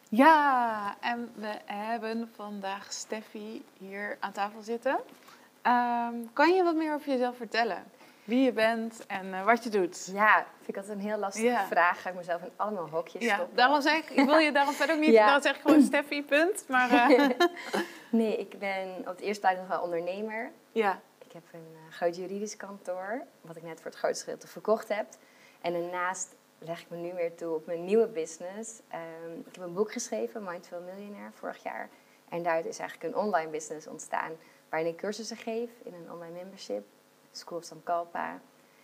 Ja, en we hebben vandaag Steffi hier aan tafel zitten. Kan je wat meer over jezelf vertellen? Wie je bent en wat je doet? Ja, vind ik altijd een heel lastige vraag. Ga ik mezelf in allemaal hokjes stoppen? Daarom zeg ik wil je daarom verder ook niet. Dan zeg ik gewoon Steffi, punt. Maar, Nee, ik ben op het eerste plaats nog wel ondernemer. Ja. Ik heb een groot juridisch kantoor, wat ik net voor het grootste gedeelte verkocht heb. En daarnaast leg ik me nu weer toe op mijn nieuwe business. Ik heb een boek geschreven, Mindful Millionaire, vorig jaar. En daaruit is eigenlijk een online business ontstaan, waarin ik cursussen geef in een online membership, School of Sankalpa.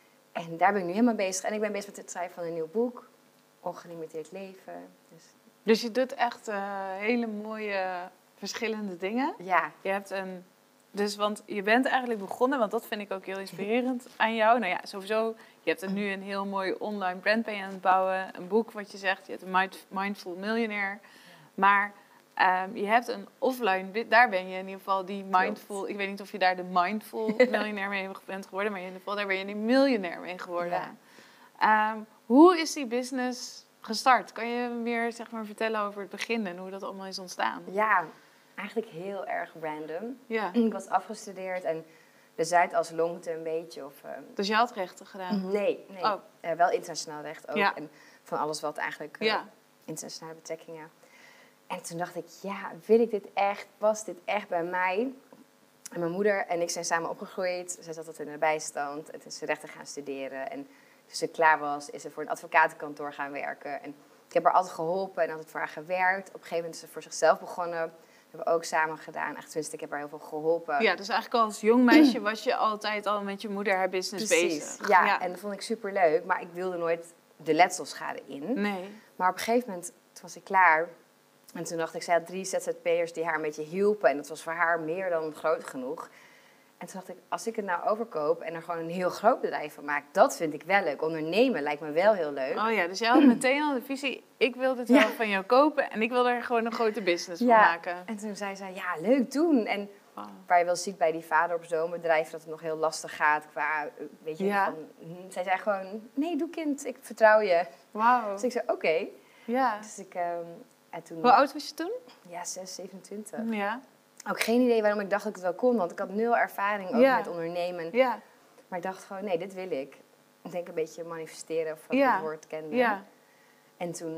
En daar ben ik nu helemaal bezig. En ik ben bezig met het schrijven van een nieuw boek, Ongelimiteerd leven. Dus je doet echt hele mooie verschillende dingen. Ja. Je hebt want je bent eigenlijk begonnen, want dat vind ik ook heel inspirerend aan jou. Nou ja, sowieso, je hebt er nu een heel mooi online brand bij aan het bouwen. Een boek wat je zegt, je hebt een Mindful Millionaire. Maar je hebt een offline, daar ben je in ieder geval die mindful... Klopt. Ik weet niet of je daar de mindful millionaire mee bent geworden, maar in ieder geval daar ben je die miljonair mee geworden. Ja. Hoe is die business gestart? Kan je meer vertellen over het begin en hoe dat allemaal is ontstaan? Ja, eigenlijk heel erg random. Ja. Ik was afgestudeerd en de Zuidas lonkte een beetje. Dus je had rechten gedaan? Nee. Oh. Wel internationaal recht ook. Ja. En van alles wat eigenlijk internationale betrekkingen. En toen dacht ik, wil ik dit echt? Past dit echt bij mij? En mijn moeder en ik zijn samen opgegroeid. Zij zat altijd in de bijstand. En toen is ze rechten gaan studeren. En toen ze klaar was, is ze voor een advocatenkantoor gaan werken. En ik heb haar altijd geholpen en altijd voor haar gewerkt. Op een gegeven moment is ze voor zichzelf begonnen. Dat hebben we ook samen gedaan. Ik heb haar heel veel geholpen. Ja, dus eigenlijk al als jong meisje was je altijd al met je moeder haar business bezig. Ja, en dat vond ik superleuk. Maar ik wilde nooit de letselschade in. Nee. Maar op een gegeven moment, toen was ik klaar. En toen dacht ik, zij had 3 ZZP'ers die haar een beetje hielpen. En dat was voor haar meer dan groot genoeg. En toen dacht ik, als ik het nou overkoop en er gewoon een heel groot bedrijf van maak, dat vind ik wel leuk. Ondernemen lijkt me wel heel leuk. Oh ja, dus jij had meteen al de visie, ik wil dit wel van jou kopen en ik wil er gewoon een grote business van maken. En toen zei zij, leuk doen. En waar je wel ziet bij die vader op zo'n bedrijf dat het nog heel lastig gaat qua, zij zei gewoon, nee, doe kind, ik vertrouw je. Wauw. Dus ik zei, oké. Ja. Dus toen, hoe oud was je toen? Ja, 27. Ja. Ook geen idee waarom ik dacht dat ik het wel kon, want ik had 0 ervaring ook met ondernemen. Ja. Maar ik dacht gewoon, nee, dit wil ik. Ik denk een beetje manifesteren of wat ik het woord kende. Ja. En toen...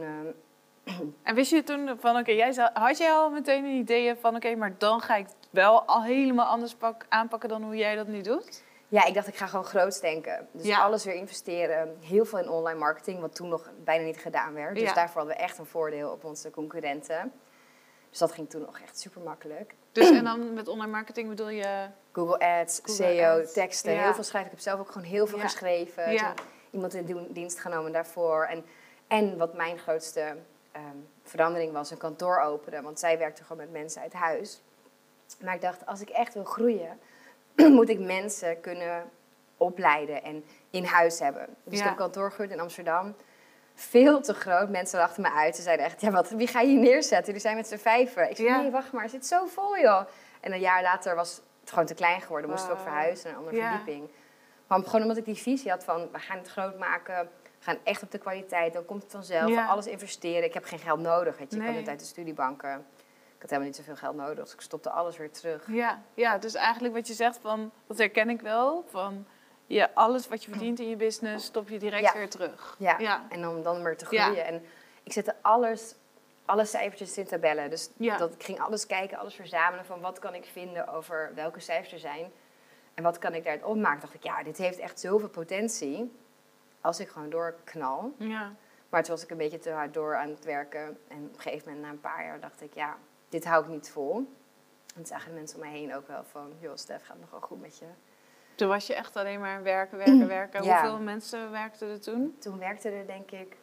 En wist je toen van, had jij al meteen een idee van, maar dan ga ik het wel al helemaal anders aanpakken dan hoe jij dat nu doet? Ja, ik dacht, ik ga gewoon groots denken. Dus alles weer investeren. Heel veel in online marketing, wat toen nog bijna niet gedaan werd. Dus daarvoor hadden we echt een voordeel op onze concurrenten. Dus dat ging toen nog echt super makkelijk. Dus en dan met online marketing bedoel je? Google Ads, SEO, teksten. Heel veel schrijven. Ik heb zelf ook gewoon heel veel geschreven. Ja. Iemand in dienst genomen daarvoor. En wat mijn grootste verandering was, een kantoor openen. Want zij werkte gewoon met mensen uit huis. Maar ik dacht, als ik echt wil groeien, moet ik mensen kunnen opleiden en in huis hebben. Dus ik heb een kantoor gehuurd in Amsterdam. Veel te groot. Mensen lachten me uit. Ze zeiden echt, wie ga je hier neerzetten? Jullie zijn met z'n 5. Ik zei, nee, wacht maar, het zit zo vol, joh. En een jaar later was het gewoon te klein geworden. Moesten we ook verhuizen naar een andere verdieping. Maar gewoon omdat ik die visie had van, we gaan het groot maken. We gaan echt op de kwaliteit. Dan komt het vanzelf. Ja. Alles investeren. Ik heb geen geld nodig. Weet je. Ik kwam net uit de studiebanken. Ik had helemaal niet zoveel geld nodig. Dus ik stopte alles weer terug. Ja, dus eigenlijk wat je zegt, dat herken ik wel. Van, alles wat je verdient in je business, stop je direct weer terug. Ja. En om dan weer te groeien. Ja. En ik zette alle cijfertjes in tabellen. Dus ik ging alles kijken, alles verzamelen van wat kan ik vinden over welke cijfers er zijn. En wat kan ik daaruit opmaken. Dacht ik, dit heeft echt zoveel potentie als ik gewoon doorknal. Ja. Maar toen was ik een beetje te hard door aan het werken. En op een gegeven moment, na een paar jaar, dacht ik, dit hou ik niet vol. En zagen de mensen om mij heen ook wel van, joh, Stef, gaat het nog wel goed met je? Toen was je echt alleen maar werken. Hoeveel mensen werkten er toen? Toen werkten er, denk ik,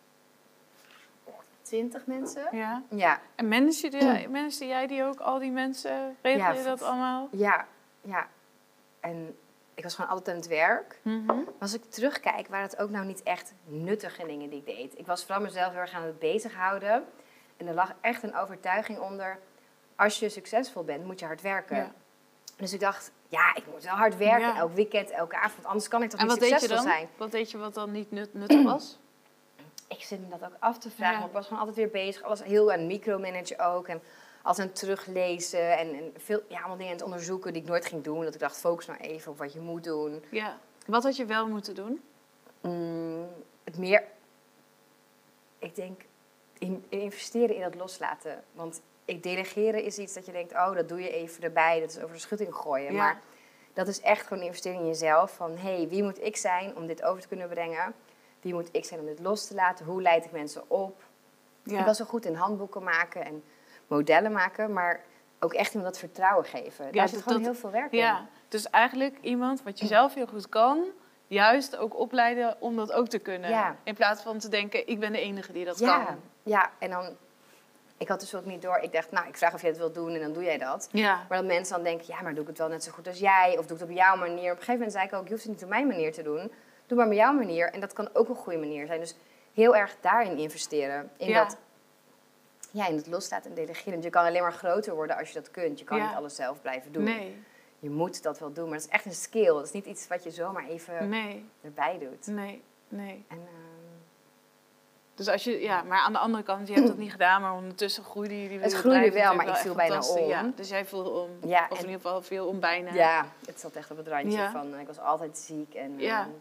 20 mensen. Ja. En managede jij die ook, al die mensen? Regelde je dat allemaal? Ja. En ik was gewoon altijd aan het werk. Maar als ik terugkijk, waren het ook nou niet echt nuttige dingen die ik deed. Ik was vooral mezelf heel erg aan het bezighouden. En er lag echt een overtuiging onder, als je succesvol bent, moet je hard werken. Ja. Dus ik dacht, ik moet wel hard werken. Elk weekend, elke avond. Anders kan ik toch niet succesvol zijn. Wat deed je wat dan niet nuttig was? ik zit me dat ook af te vragen. Ja. Maar ik was gewoon altijd weer bezig. Alles heel aan micromanagen ook. En alles aan het teruglezen. En veel, allemaal dingen aan het onderzoeken die ik nooit ging doen. Dat ik dacht, focus nou even op wat je moet doen. Ja. Wat had je wel moeten doen? Het meer... Ik denk, investeren in dat loslaten. Want delegeren is iets dat je denkt, oh, dat doe je even erbij. Dat is over de schutting gooien. Ja. Maar dat is echt gewoon investeren in jezelf. Van, wie moet ik zijn om dit over te kunnen brengen? Wie moet ik zijn om dit los te laten? Hoe leid ik mensen op? Ja. Ik was zo goed in handboeken maken en modellen maken. Maar ook echt iemand dat vertrouwen geven. Daar zit gewoon heel veel werk in. Ja, dus eigenlijk iemand wat je zelf heel goed kan... juist ook opleiden om dat ook te kunnen. Ja. In plaats van te denken, ik ben de enige die dat Ja, kan. ja, en dan... Ik had dus ook niet door. Ik dacht, ik vraag of jij het wilt doen en dan doe jij dat. Ja. Maar dat mensen dan denken, maar doe ik het wel net zo goed als jij? Of doe ik het op jouw manier? Op een gegeven moment zei ik ook, je hoeft het niet op mijn manier te doen. Doe maar op jouw manier. En dat kan ook een goede manier zijn. Dus heel erg daarin investeren. In het loslaten en delegeren. Want je kan alleen maar groter worden als je dat kunt. Je kan niet alles zelf blijven doen. Nee. Je moet dat wel doen. Maar dat is echt een skill. Dat is niet iets wat je zomaar even erbij doet. Nee. En, dus als je, maar aan de andere kant, je hebt dat niet gedaan, maar ondertussen groeide jullie. Het groeide wel, maar ik viel bijna om. Ja, dus jij viel om. Ja, of in ieder geval viel om bijna. Ja, het zat echt op het randje van, ik was altijd ziek. En,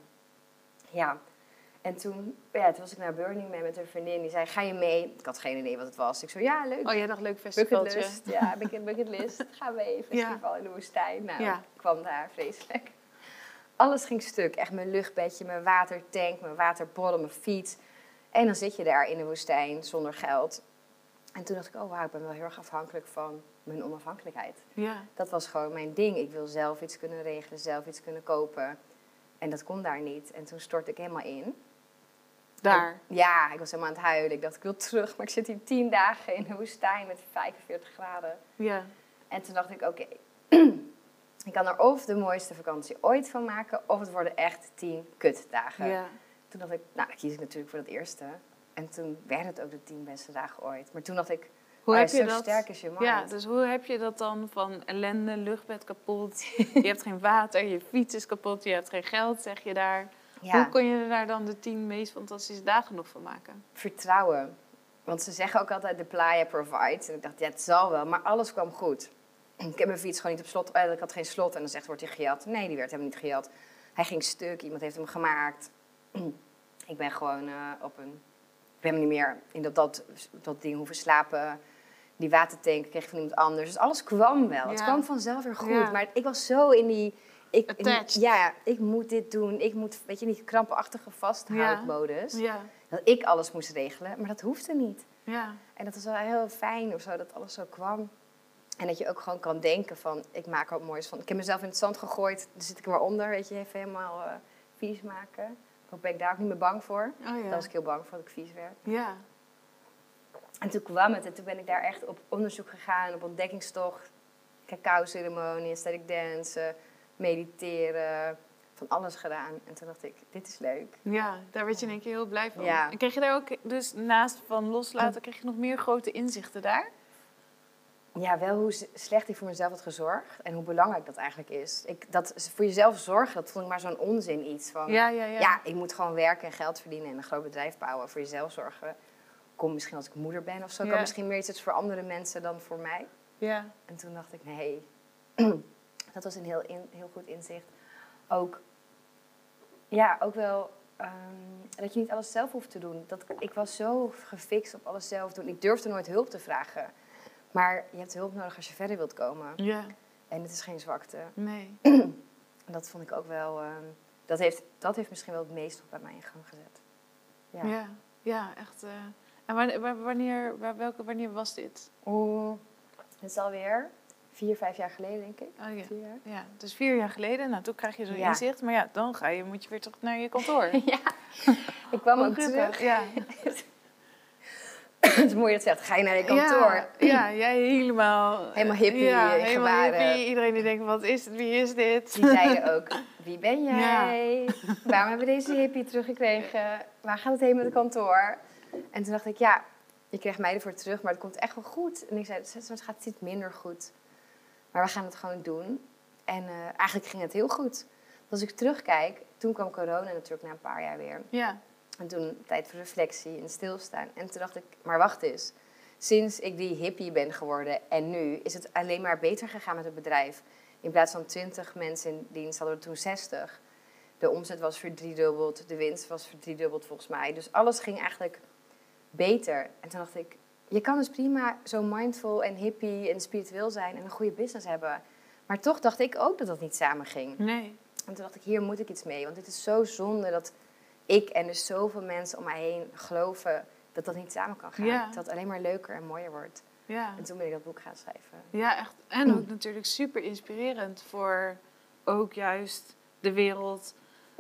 En toen was ik naar Burning Man met een vriendin. Die zei, ga je mee? Ik had geen idee wat het was. Ik zo, ja, leuk. Oh, jij dacht leuk festivaltje. Bucketlist. Ja, bucketlist. Gaan we even festival in de woestijn. Nou, ik kwam daar, vreselijk. Alles ging stuk. Echt mijn luchtbedje, mijn watertank, mijn waterborrel, mijn fiets. En dan zit je daar in de woestijn zonder geld. En toen dacht ik, ik ben wel heel erg afhankelijk van mijn onafhankelijkheid. Ja. Dat was gewoon mijn ding. Ik wil zelf iets kunnen regelen, zelf iets kunnen kopen. En dat kon daar niet. En toen stortte ik helemaal in. Daar? En, ik was helemaal aan het huilen. Ik dacht, ik wil terug. Maar ik zit hier 10 dagen in de woestijn met 45 graden. Ja. En toen dacht ik, oké. Ik kan er of de mooiste vakantie ooit van maken, of het worden echt 10 kutdagen. Ja. Toen dacht ik, dan kies ik natuurlijk voor dat eerste. En toen werden het ook de 10 beste dagen ooit. Maar toen dacht ik, hoe heb je zo dat? Sterk is je mind. Ja, dus hoe heb je dat dan van ellende, luchtbed kapot, je hebt geen water, je fiets is kapot, je hebt geen geld, zeg je daar. Ja. Hoe kon je er daar dan de 10 meest fantastische dagen nog van maken? Vertrouwen. Want ze zeggen ook altijd, de playa provides. En ik dacht, het zal wel. Maar alles kwam goed. Ik heb mijn fiets gewoon niet op slot. Ik had geen slot. En dan zegt, wordt hij gejat? Nee, die werd helemaal niet gejat. Hij ging stuk. Iemand heeft hem gemaakt. Ik ben gewoon op een... Ik ben niet meer in dat ding hoeven slapen. Die watertank kreeg ik van iemand anders. Dus alles kwam wel. Het kwam vanzelf weer goed. Ja. Maar ik was zo in die... Ik moet dit doen. Ik moet, niet krampachtige vasthoudmodus. Ja. Dat ik alles moest regelen. Maar dat hoefde niet. Ja. En dat was wel heel fijn of zo, dat alles zo kwam. En dat je ook gewoon kan denken van, ik maak er wat moois van. Ik heb mezelf in het zand gegooid, dan zit ik er maar onder, even helemaal vies maken. Ik ben ik daar ook niet meer bang voor. Oh, ja. Daar was ik heel bang voor dat ik vies werd. Ja. En toen kwam het en toen ben ik daar echt op onderzoek gegaan, op ontdekkingstocht. Cacao-ceremonie, aesthetic dance, mediteren, van alles gedaan. En toen dacht ik, dit is leuk. Ja, daar werd je in één keer heel blij van. Ja. En kreeg je daar ook, dus naast van loslaten, kreeg je nog meer grote inzichten daar? Ja, wel hoe slecht ik voor mezelf had gezorgd en hoe belangrijk dat eigenlijk is. Dat voor jezelf zorgen, dat vond ik maar zo'n onzin iets. Van, ja, ik moet gewoon werken en geld verdienen en een groot bedrijf bouwen. Voor jezelf zorgen. Kom misschien als ik moeder ben of zo. Kan misschien meer iets voor andere mensen dan voor mij. Ja. En toen dacht ik, nee, dat was een heel goed inzicht. Ook wel dat je niet alles zelf hoeft te doen. Ik was zo gefixt op alles zelf doen. Ik durfde nooit hulp te vragen. Maar je hebt hulp nodig als je verder wilt komen. Ja. En het is geen zwakte. Nee. En dat vond ik ook wel... Dat heeft misschien wel het meest op bij mij in gang gezet. Ja, echt. En wanneer was dit? Het is alweer 4-5 jaar geleden, denk ik. Oh, ja. 4 jaar. Ja, dus 4 jaar geleden. Nou, toen krijg je zo'n inzicht. Maar ja, dan moet je weer terug naar je kantoor. Ja, ik kwam ook terug. Ja. Het is mooi dat je zegt, ga je naar je kantoor? Ja, jij helemaal hippie gebaren. Hippie. Iedereen die denkt, wat is het? Wie is dit? Die zeiden ook, wie ben jij? Ja. Waarom hebben we deze hippie teruggekregen? Waar gaat het heen met het kantoor? En toen dacht ik, je krijgt mij ervoor terug, maar het komt echt wel goed. En ik zei, het gaat iets minder goed. Maar we gaan het gewoon doen. En eigenlijk ging het heel goed. Als ik terugkijk, toen kwam corona natuurlijk na een paar jaar weer. Ja. En toen tijd voor reflectie en stilstaan. En toen dacht ik, maar wacht eens. Sinds ik die hippie ben geworden en nu is het alleen maar beter gegaan met het bedrijf. In plaats van 20 mensen in dienst hadden we toen 60. De omzet was verdriedubbeld, de winst was verdriedubbeld volgens mij. Dus alles ging eigenlijk beter. En toen dacht ik, je kan dus prima zo mindful en hippie en spiritueel zijn en een goede business hebben. Maar toch dacht ik ook dat dat niet samen ging. Nee. En toen dacht ik, hier moet ik iets mee. Want het is zo zonde dat ik en dus zoveel mensen om mij heen geloven dat dat niet samen kan gaan. Ja. Dat het alleen maar leuker en mooier wordt. Ja. En toen ben ik dat boek gaan schrijven. Ja, echt. En ook natuurlijk super inspirerend voor ook juist de wereld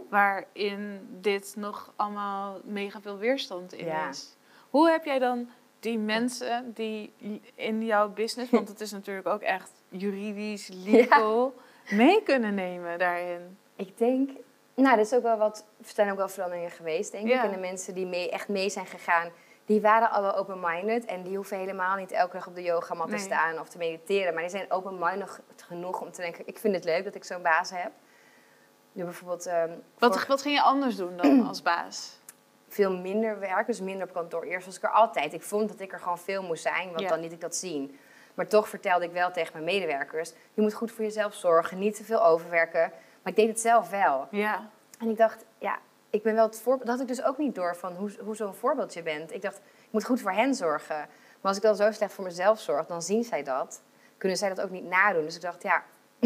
waarin dit nog allemaal mega veel weerstand in Ja. is. Hoe heb jij dan die mensen die in jouw business, want het is natuurlijk ook echt juridisch, legal, mee kunnen nemen daarin? Ik denk, nou, er is ook wel wat, er zijn ook wel veranderingen geweest, denk ik. Ja. En de mensen die echt mee zijn gegaan, die waren al wel open-minded. En die hoeven helemaal niet elke dag op de yogamat te staan of te mediteren. Maar die zijn open-minded genoeg om te denken, ik vind het leuk dat ik zo'n baas heb. Nu bijvoorbeeld... Wat ging je anders doen dan als baas? Veel minder werken, dus minder op kantoor. Eerst was ik er altijd. Ik vond dat ik er gewoon veel moest zijn, want Ja. dan liet ik dat zien. Maar toch vertelde ik wel tegen mijn medewerkers, je moet goed voor jezelf zorgen, niet te veel overwerken. Maar ik deed het zelf wel. Ja. En ik dacht, ja, ik ben wel het voorbeeld. Dat had ik dus ook niet door van hoe zo'n voorbeeld je bent. Ik dacht, ik moet goed voor hen zorgen. Maar als ik dan zo slecht voor mezelf zorg, dan zien zij dat. Kunnen zij dat ook niet nadoen. Dus ik dacht, ja,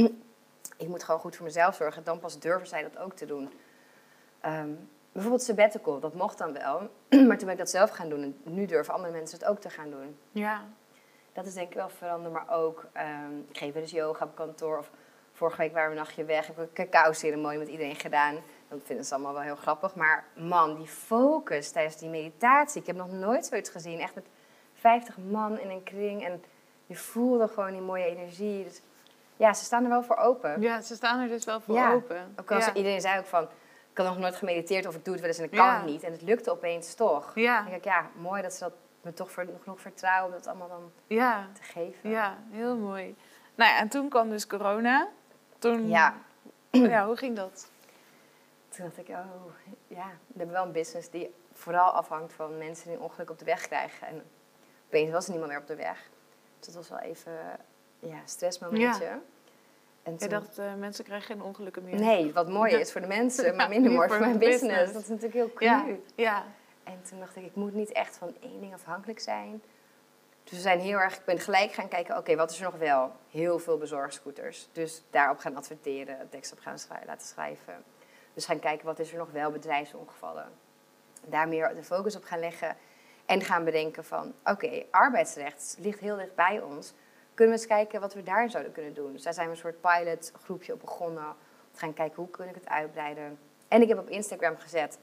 ik moet gewoon goed voor mezelf zorgen. Dan pas durven zij dat ook te doen. Bijvoorbeeld sabbatical, dat mocht dan wel. Maar toen ben ik dat zelf gaan doen. En nu durven andere mensen het ook te gaan doen. Ja. Dat is denk ik wel veranderd. Maar ook, ik geef wel eens yoga op kantoor. Of vorige week waren we een nachtje weg. Ik heb een cacao-ceremonie met iedereen gedaan. Dat vinden ze allemaal wel heel grappig. Maar man, die focus tijdens die meditatie. Ik heb nog nooit zoiets gezien. Echt met 50 man in een kring. En je voelde gewoon die mooie energie. Dus ja, ze staan er wel voor open. Ja, ze staan er dus wel voor Ja. open. Ook als Ja. iedereen zei ook van, ik had nog nooit gemediteerd of ik doe het wel eens en ik kan Ja. het niet. En het lukte opeens toch. Ja. Dan denk ik, ja, mooi dat ze dat me toch genoeg vertrouwen om dat allemaal dan Ja. te geven. Ja, heel mooi. Nou ja, en toen kwam dus corona. Toen, Ja. ja, hoe ging dat? Toen dacht ik, oh, ja, we hebben wel een business die vooral afhangt van mensen die een ongeluk op de weg krijgen. En opeens was er niemand meer op de weg. Dus dat was wel even een stressmomentje. En Je toen- dacht, mensen krijgen geen ongelukken meer. nee, wat mooi Ja. is voor de mensen, maar Ja, minder niet mooi voor voor mijn de business. business. Dat is natuurlijk heel cru. Ja, ja, En toen dacht ik moet niet echt van één ding afhankelijk zijn. Dus we zijn heel erg, ik ben gelijk gaan kijken, oké, wat is er nog wel? Heel veel bezorgscooters. Dus daarop gaan adverteren, tekst op gaan laten schrijven. Dus gaan kijken, wat is er nog wel? Bedrijfsongevallen. Daar meer de focus op gaan leggen. En gaan bedenken van, oké, arbeidsrecht ligt heel dicht bij ons. Kunnen we eens kijken wat we daar zouden kunnen doen? Dus daar zijn we een soort pilotgroepje op begonnen. Om te gaan kijken, hoe kan ik het uitbreiden? En ik heb op Instagram gezet,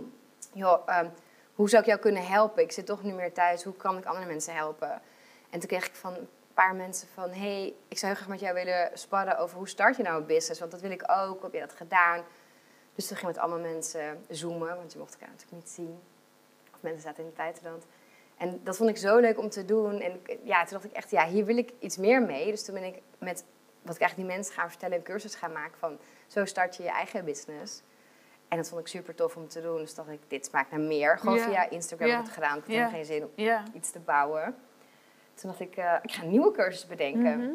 joh, hoe zou ik jou kunnen helpen? Ik zit toch nu meer thuis, hoe kan ik andere mensen helpen? En toen kreeg ik van een paar mensen van, hey, ik zou heel graag met jou willen sparren over hoe start je nou een business? Want dat wil ik ook, hoe heb je dat gedaan? Dus toen ging ik met allemaal mensen zoomen, want je mocht elkaar natuurlijk niet zien. Of mensen zaten in het buitenland. En dat vond ik zo leuk om te doen. En ja, toen dacht ik echt, ja, hier wil ik iets meer mee. Dus toen ben ik met wat ik eigenlijk die mensen gaan vertellen, een cursus gaan maken van, zo start je je eigen business. En dat vond ik super tof om te doen. Dus dacht ik, dit smaakt naar meer. Gewoon Ja. via Instagram Ja. heb ik het gedaan. Ik had Ja. helemaal geen zin om ja. iets te bouwen. Toen dacht ik, ik ga een nieuwe cursus bedenken. Mhm.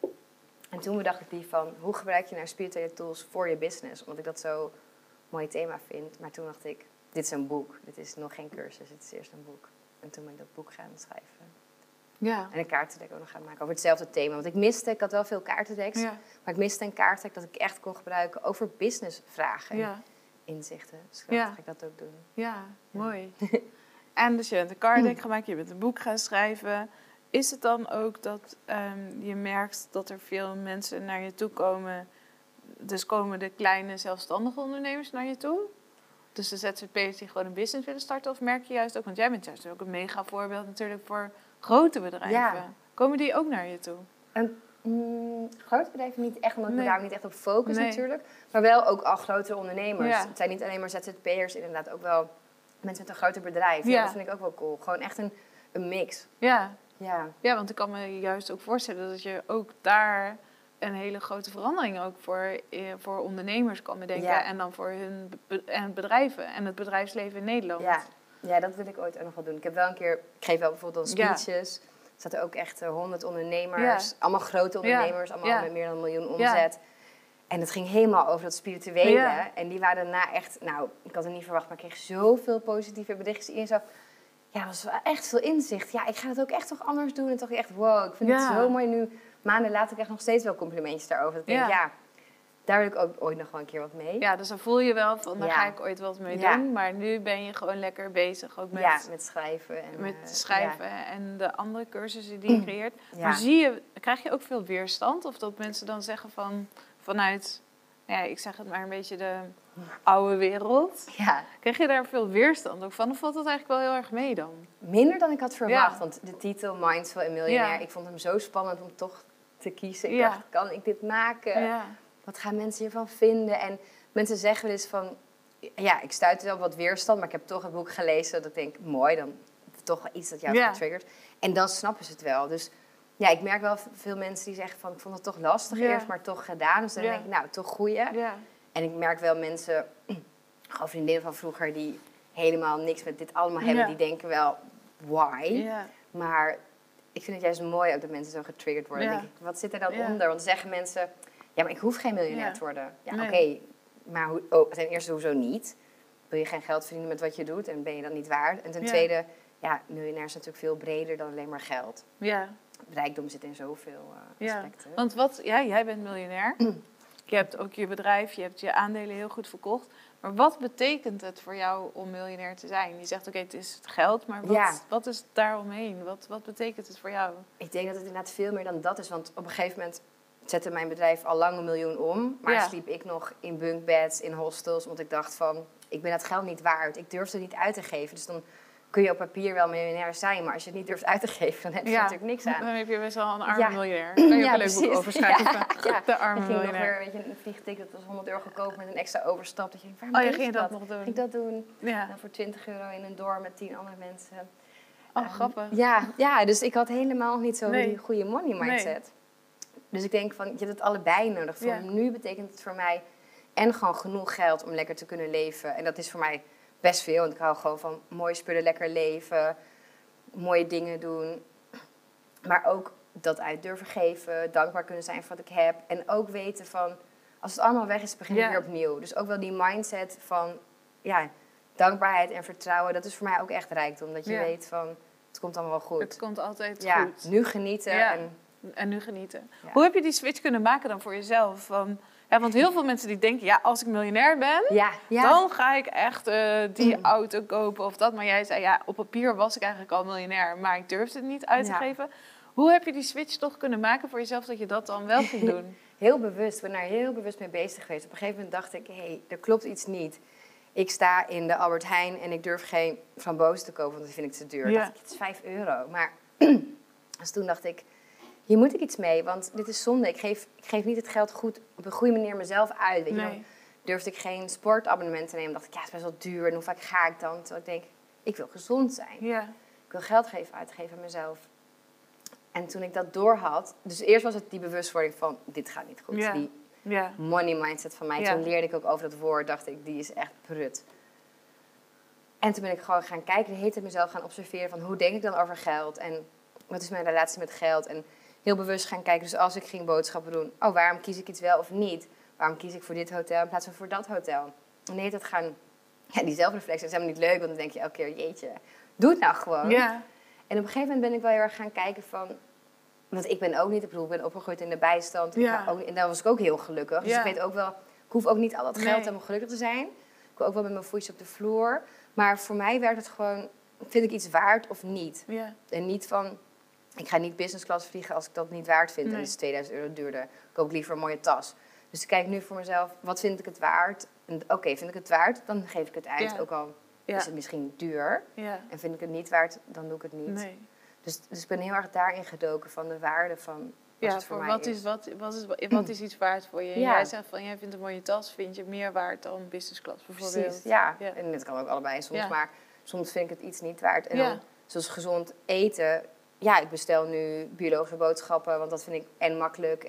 En toen bedacht ik die van, hoe gebruik je nou spirituele tools voor je business? Omdat ik dat zo mooi thema vind. Maar toen dacht ik, dit is een boek. Dit is nog geen cursus, dit is eerst een boek. En toen ben ik dat boek gaan schrijven. Ja. En een kaartendek ook nog gaan maken over hetzelfde thema. Want ik had wel veel kaartendeks. Ja. Maar ik miste een kaartendek dat ik echt kon gebruiken over businessvragen. Ja. Inzichten. Dus ik Ja. dacht, ga ik dat ook doen. Ja, mooi. En dus je bent een card-deck gemaakt, je bent een boek gaan schrijven. Is het dan ook dat je merkt dat er veel mensen naar je toe komen? Dus komen de kleine zelfstandige ondernemers naar je toe? Dus de ZZP'ers die gewoon een business willen starten? Of merk je juist ook, want jij bent juist ook een mega voorbeeld natuurlijk voor grote bedrijven. Ja. Komen die ook naar je toe? Grote bedrijven niet echt, omdat ik Nee. me daar niet echt op focus Nee. natuurlijk. Maar wel ook al grotere ondernemers. Ja. Het zijn niet alleen maar ZZP'ers, inderdaad ook wel mensen met een groter bedrijf. Ja. Ja. Dat vind ik ook wel cool. Gewoon echt een mix. Ja. Ja. Ja, want ik kan me juist ook voorstellen dat je ook daar een hele grote verandering ook voor ondernemers kan bedenken. Ja. En dan voor hun bedrijven en het bedrijfsleven in Nederland. Ja, dat wil ik ooit ook nog wel doen. Ik geef wel bijvoorbeeld dan speeches. Er zaten ook echt 100 ondernemers. Ja. Allemaal grote ondernemers, allemaal Ja. met meer dan 1 miljoen omzet. En het ging helemaal over dat spirituele. Ja. En die waren daarna echt, ik had het niet verwacht, maar ik kreeg zoveel positieve berichtjes. Iedereen zo, ja, was wel echt veel inzicht. Ja, ik ga het ook echt toch anders doen. En toch echt, wow, ik vind het zo mooi nu. Maanden later krijg ik nog steeds wel complimentjes daarover. Dat ik denk, daar wil ik ook ooit nog wel een keer wat mee. Ja, dus dan voel je wel van, daar ga ik ooit wat mee doen. Maar nu ben je gewoon lekker bezig ook met schrijven. En de andere cursussen die je creëert. Maar krijg je ook veel weerstand? Of dat mensen dan zeggen vanuit, ik zeg het maar een beetje de oude wereld. Ja. Krijg je daar veel weerstand ook van? Of valt dat eigenlijk wel heel erg mee dan? Minder dan ik had verwacht. Want de titel Mindful en Miljonair, ik vond hem zo spannend om toch te kiezen. Ik dacht, kan ik dit maken? Ja. Wat gaan mensen hiervan vinden? En mensen zeggen wel eens van, ik stuitte wel op wat weerstand, maar ik heb toch het boek gelezen dat ik denk, mooi, dan toch wel iets dat jou getriggerd. En dan snappen ze het wel. Dus ik merk wel veel mensen die zeggen van, ik vond het toch lastig eerst, maar toch gedaan. Dus dan denk ik, toch goeie. Ja. En ik merk wel mensen, gewoon vriendinnen van vroeger, die helemaal niks met dit allemaal hebben, die denken wel, why? Ja. Maar ik vind het juist mooi ook dat mensen zo getriggerd worden. Dan denk ik, wat zit er dan onder? Want dan zeggen mensen, ja, maar ik hoef geen miljonair te worden. Ja, oké, maar ten eerste hoezo niet? Wil je geen geld verdienen met wat je doet en ben je dat niet waard? En ten tweede, miljonair is natuurlijk veel breder dan alleen maar geld. Ja. Rijkdom zit in zoveel aspecten. Want jij bent miljonair. Je hebt ook je bedrijf, je hebt je aandelen heel goed verkocht. Maar wat betekent het voor jou om miljonair te zijn? Je zegt, oké, het is het geld, maar wat is daaromheen? Wat betekent het voor jou? Ik denk dat het inderdaad veel meer dan dat is. Want op een gegeven moment zette mijn bedrijf al lang 1 miljoen om. Maar sliep ik nog in bunkbeds, in hostels. Want ik dacht van, ik ben dat geld niet waard. Ik durfde het niet uit te geven. Dus dan kun je op papier wel miljonair zijn. Maar als je het niet durft uit te geven, dan heb je natuurlijk niks aan. Dan heb je best wel een arme miljonair. Daar kan je ook een leuk boek over schrijven. De arme miljonair. Nog weer, een vliegticket, dat was €100 goedkoop met een extra overstap. Dat je denkt, waarom ging je dat nog doen? Ging ik dat doen? Ja. Dan voor €20 in een dorp met 10 andere mensen. Grappig. Ja, dus ik had helemaal niet zo die goede money mindset. Nee. Dus ik denk van, je hebt het allebei nodig. Voor nu betekent het voor mij en gewoon genoeg geld om lekker te kunnen leven. En dat is voor mij best veel, want ik hou gewoon van mooie spullen, lekker leven, mooie dingen doen. Maar ook dat uit durven geven, dankbaar kunnen zijn voor wat ik heb. En ook weten van, als het allemaal weg is, begin ik weer opnieuw. Dus ook wel die mindset van, dankbaarheid en vertrouwen, dat is voor mij ook echt rijkdom. Dat je weet van, het komt allemaal wel goed. Het komt altijd goed. Nu genieten. En nu genieten. Ja. Hoe heb je die switch kunnen maken dan voor jezelf? Want heel veel mensen die denken, als ik miljonair ben, dan ga ik echt die auto kopen of dat. Maar jij zei, op papier was ik eigenlijk al miljonair, maar ik durfde het niet uit te geven. Hoe heb je die switch toch kunnen maken voor jezelf dat je dat dan wel ging doen? Heel bewust. Ik ben daar heel bewust mee bezig geweest. Op een gegeven moment dacht ik, er klopt iets niet. Ik sta in de Albert Heijn en ik durf geen frambozen te kopen, want dat vind ik te duur. Ja. Dacht ik, het is €5. Maar dus toen dacht ik, hier moet ik iets mee, want dit is zonde. Ik geef niet het geld goed op een goede manier mezelf uit. Weet je, dan durfde ik geen sportabonnement te nemen. Dan dacht ik, het is best wel duur. En hoe vaak ga ik dan? Terwijl ik denk, ik wil gezond zijn. Ja. Ik wil geld uitgeven aan mezelf. En toen ik dat doorhad, dus eerst was het die bewustwording van, dit gaat niet goed. Die money mindset van mij. Toen leerde ik ook over dat woord, dacht ik, die is echt prut. En toen ben ik gewoon gaan kijken, de hele tijd mezelf gaan observeren van, hoe denk ik dan over geld? En wat is mijn relatie met geld? En heel bewust gaan kijken. Dus als ik ging boodschappen doen, waarom kies ik iets wel of niet? Waarom kies ik voor dit hotel in plaats van voor dat hotel? En nee, dat gaan, die zelfreflectie is helemaal niet leuk, want dan denk je elke keer, jeetje, doe het nou gewoon. Ja. En op een gegeven moment ben ik wel heel erg gaan kijken van, want ik ben ook niet, ik ben opgegroeid in de bijstand. En daar was ik ook heel gelukkig. Dus ik weet ook wel, ik hoef ook niet al dat geld om gelukkig te zijn. Ik wil ook wel met mijn voetjes op de vloer. Maar voor mij werkt het gewoon, vind ik iets waard of niet? Ja. En niet van, ik ga niet business class vliegen als ik dat niet waard vind. En het is €2000 duurder. Ik koop liever een mooie tas. Dus ik kijk nu voor mezelf, wat vind ik het waard? En vind ik het waard, dan geef ik het uit. Ja. Ook al is het misschien duur. Ja. En vind ik het niet waard, dan doe ik het niet. Nee. Dus ik ben heel erg daarin gedoken van de waarde van wat het voor mij is. Wat is iets waard voor je? Ja. Jij zegt van, jij vindt een mooie tas, vind je meer waard dan business class bijvoorbeeld. Precies, ja. En dit kan ook allebei soms. Maar soms vind ik het iets niet waard. En dan, zoals gezond eten. Ja, ik bestel nu biologische boodschappen, want dat vind ik en makkelijk en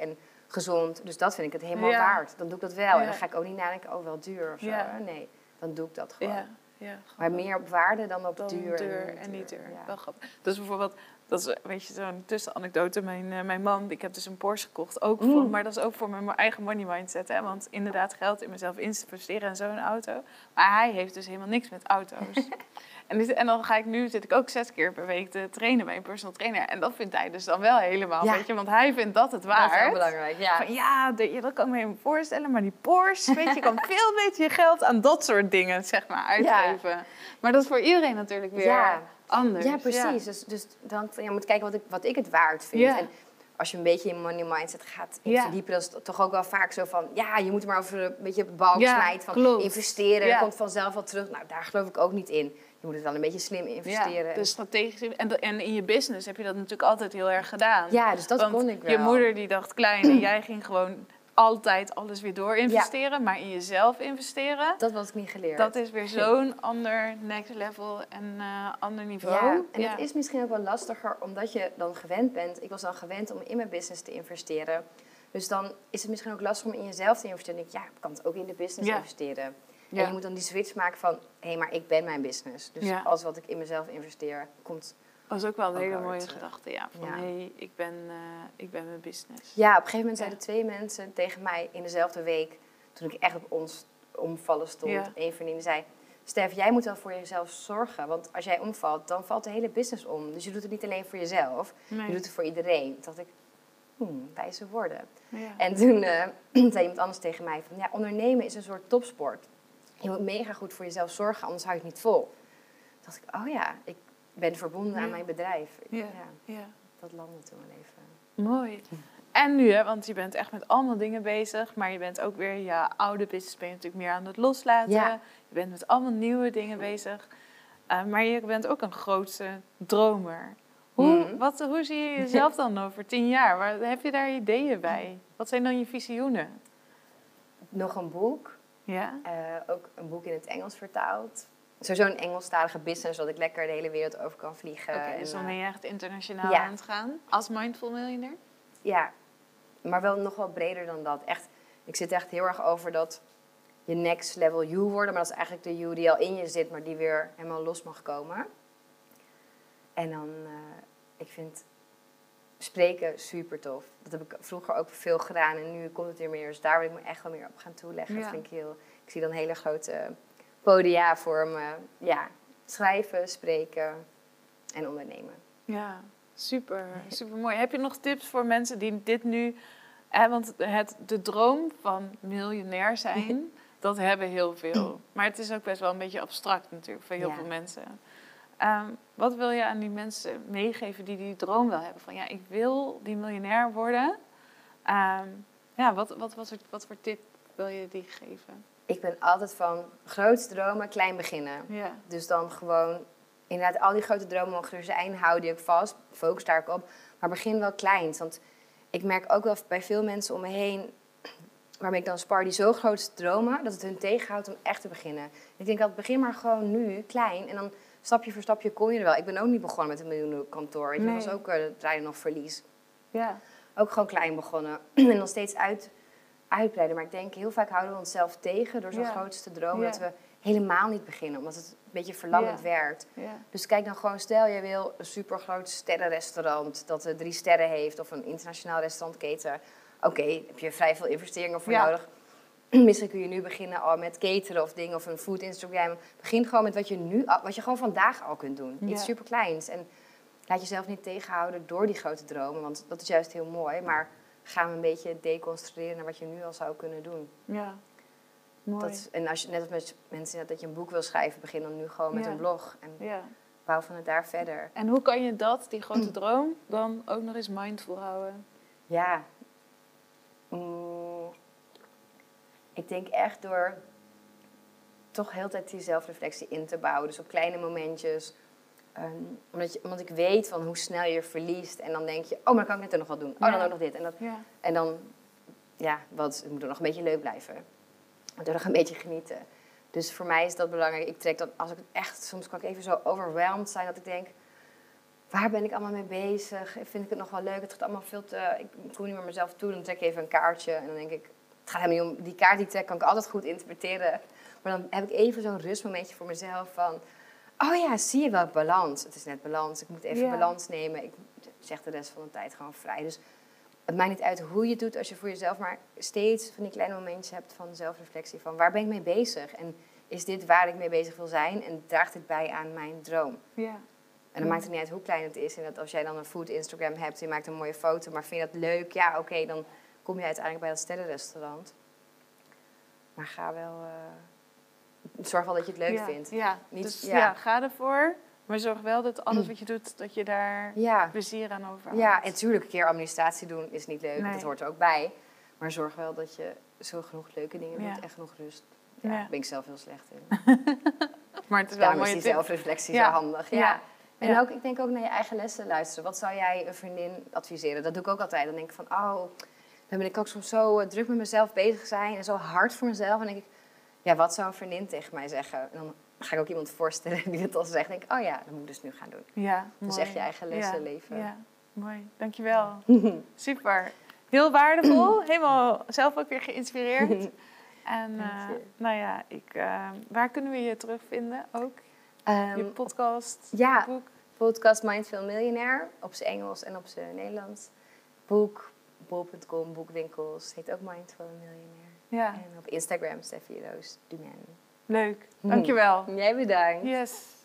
gezond. Dus dat vind ik het helemaal waard. Dan doe ik dat wel. Ja. En dan ga ik ook niet nadenken, wel duur of zo. Ja. Nee, dan doe ik dat gewoon. Ja. Ja, Maar meer op waarde dan op dan duur. en niet duur. Ja. Wel grappig. Dus bijvoorbeeld, dat is weet je zo'n tussenanekdote. Mijn man, ik heb dus een Porsche gekocht. Ook voor, maar dat is ook voor mijn eigen money mindset. Hè? Want inderdaad geld in mezelf investeren in zo'n auto. Maar hij heeft dus helemaal niks met auto's. En dan zit ik ook 6 keer per week te trainen bij een personal trainer. En dat vindt hij dus dan wel helemaal, weet je. Want hij vindt dat het waard. Dat is heel belangrijk, ja. Van, dat kan ik me even voorstellen. Maar die Porsche, weet je kan veel beter je geld aan dat soort dingen, zeg maar, uitgeven. Ja. Maar dat is voor iedereen natuurlijk weer anders. Ja, precies. Ja. Dus dan moet je kijken wat ik het waard vind. Ja. En als je een beetje in money mindset gaat verdiepen, dan is het toch ook wel vaak zo van... Ja, je moet maar over een beetje op de balk smijten van investeren. Dat komt vanzelf wel terug. Nou, daar geloof ik ook niet in. Je moet het wel een beetje slim investeren. Ja, dus strategisch. En in je business heb je dat natuurlijk altijd heel erg gedaan. Ja, dus dat kon ik wel. Je moeder die dacht klein en jij ging gewoon altijd alles weer door investeren. Ja. Maar in jezelf investeren... Dat was ik niet geleerd. Dat is weer zo'n ander next level en ander niveau. Ja, en het is misschien ook wel lastiger omdat je dan gewend bent. Ik was dan gewend om in mijn business te investeren. Dus dan is het misschien ook lastig om in jezelf te investeren. Dan denk ik, ik kan het ook in de business investeren. Ja. En je moet dan die switch maken van... Hé, maar ik ben mijn business. Dus alles wat ik in mezelf investeer, komt... Dat is ook wel een hele mooie gedachte, Van ik ben mijn business. Ja, op een gegeven moment zeiden 2 mensen tegen mij in dezelfde week... Toen ik echt op ons omvallen stond. Ja. Een vriendin zei... Stef, jij moet wel voor jezelf zorgen. Want als jij omvalt, dan valt de hele business om. Dus je doet het niet alleen voor jezelf. Nee. Je doet het voor iedereen. Toen dacht ik... wijze woorden. Ja. En toen zei iemand anders tegen mij van... Ja, ondernemen is een soort topsport. Je moet mega goed voor jezelf zorgen, anders hou je het niet vol. Toen dacht ik, ik ben verbonden aan mijn bedrijf. Ja. Dat landde toen wel even. Mooi. En nu, want je bent echt met allemaal dingen bezig. Maar je bent ook weer je oude business ben je natuurlijk meer aan het loslaten. Ja. Je bent met allemaal nieuwe dingen bezig. Maar je bent ook een grootse dromer. Hoe zie je jezelf dan over 10 jaar? Heb je daar ideeën bij? Wat zijn dan je visioenen? Nog een boek. Ja. Ook een boek in het Engels vertaald. Sowieso een Engelstalige business, zodat ik lekker de hele wereld over kan vliegen. Oké, dus dan ben je echt internationaal aan het gaan. Als Mindful Millionaire? Ja, maar wel nog wel breder dan dat. Echt, ik zit echt heel erg over dat je next level you worden. Maar dat is eigenlijk de you die al in je zit, maar die weer helemaal los mag komen. En dan, ik vind spreken super tof. Dat heb ik vroeger ook veel gedaan en nu komt het weer meer. Dus daar wil ik me echt wel meer op gaan toeleggen. Dat vind ik ik zie dan hele grote podia voor me. Ja, schrijven, spreken en ondernemen. Ja, super mooi. Heb je nog tips voor mensen die dit nu... want de droom van miljonair zijn, dat hebben heel veel. Maar het is ook best wel een beetje abstract natuurlijk voor heel veel mensen. Wat wil je aan die mensen meegeven die droom wel hebben? Van ik wil die miljonair worden. Wat voor tip wil je die geven? Ik ben altijd van groot dromen, klein beginnen. Ja. Dus dan gewoon, inderdaad, al die grote dromen mogen er zijn. Hou die ook vast, focus daar ook op. Maar begin wel klein. Want ik merk ook wel bij veel mensen om me heen, waarmee ik dan spar, die zo groot dromen, dat het hun tegenhoudt om echt te beginnen. Ik denk dat begin maar gewoon nu, klein. En dan stapje voor stapje kom je er wel. Ik ben ook niet begonnen met een miljoenenkantoor. Ik was ook draaien nog verlies. Ja. Ook gewoon klein begonnen. En nog steeds uitbreiden. Maar ik denk, heel vaak houden we onszelf tegen door zo'n grootste droom. Dat we helemaal niet beginnen. Omdat het een beetje verlammend werkt. Ja. Dus kijk dan gewoon, stel jij wil een supergroot sterrenrestaurant dat 3 sterren heeft. Of een internationaal restaurantketen. Oké, heb je vrij veel investeringen voor nodig. Misschien kun je nu beginnen al met cateren of dingen of een food Instagram. Begin gewoon met wat je gewoon vandaag al kunt doen. Iets superkleins. En laat jezelf niet tegenhouden door die grote dromen, want dat is juist heel mooi. Maar ga een beetje deconstrueren naar wat je nu al zou kunnen doen. Ja, mooi. En als je net als met mensen dat je een boek wil schrijven, begin dan nu gewoon met een blog. En bouw van het daar verder. En hoe kan je die grote droom, dan ook nog eens mindful houden? Ja. Ik denk echt door toch heel de tijd die zelfreflectie in te bouwen. Dus op kleine momentjes. Omdat ik weet van hoe snel je verliest. En dan denk je, maar dan kan ik net nog wat doen. Dan ook nog dit. En dan, het moet er nog een beetje leuk blijven. Ik moet er nog een beetje genieten. Dus voor mij is dat belangrijk. Ik trek dat, als ik echt, soms kan ik even zo overweldigd zijn dat ik denk, waar ben ik allemaal mee bezig? Vind ik het nog wel leuk? Het gaat allemaal veel te... Ik kom niet meer mezelf toe. Dan trek ik even een kaartje. En dan denk ik, het gaat helemaal niet om... Die kaart die ik trek kan ik altijd goed interpreteren. Maar dan heb ik even zo'n rustmomentje voor mezelf van... Oh ja, zie je wel, balans. Het is net balans. Ik moet even balans nemen. Ik zeg de rest van de tijd gewoon vrij. Dus het maakt niet uit hoe je het doet als je voor jezelf... maar steeds van die kleine momentjes hebt van zelfreflectie. Van waar ben ik mee bezig? En is dit waar ik mee bezig wil zijn? En draagt dit bij aan mijn droom? Ja. En dan maakt het niet uit hoe klein het is. En dat als jij dan een food Instagram hebt, je maakt een mooie foto, maar vind je dat leuk? Ja, oké, dan kom je uiteindelijk bij dat sterrenrestaurant. Maar ga wel... zorg wel dat je het leuk vindt. Ja, Niet, dus ga ervoor. Maar zorg wel dat alles wat je doet, dat je daar plezier aan overhoudt. Ja, en natuurlijk een keer administratie doen is niet leuk. Nee. Dat hoort er ook bij. Maar zorg wel dat je zo genoeg leuke dingen doet en genoeg rust. Ja, daar ben ik zelf heel slecht in. Maar het is wel daarom is die zelfreflectie zo handig. Ja. En ook, ik denk ook naar je eigen lessen luisteren. Wat zou jij een vriendin adviseren? Dat doe ik ook altijd. Dan denk ik van, dan ben ik ook soms zo druk met mezelf bezig zijn en zo hard voor mezelf. En dan denk ik, ja, wat zou een vriendin tegen mij zeggen? En dan ga ik ook iemand voorstellen die het al zegt. Dan denk ik, dat moet ik dus nu gaan doen. Ja, dus echt je eigen lessen leven. Ja, mooi. Dankjewel. Super. Heel waardevol. Helemaal zelf ook weer geïnspireerd. En waar kunnen we je terugvinden ook? Je podcast, boek? Podcast Mindful Millionaire. Op zijn Engels en op zijn Nederlands. Boek, bol.com, boekwinkels. Heet ook Mindful Millionaire. Ja. En op Instagram, Steffi Roos Dumen. Leuk. Dankjewel. Jij bedankt. Yes.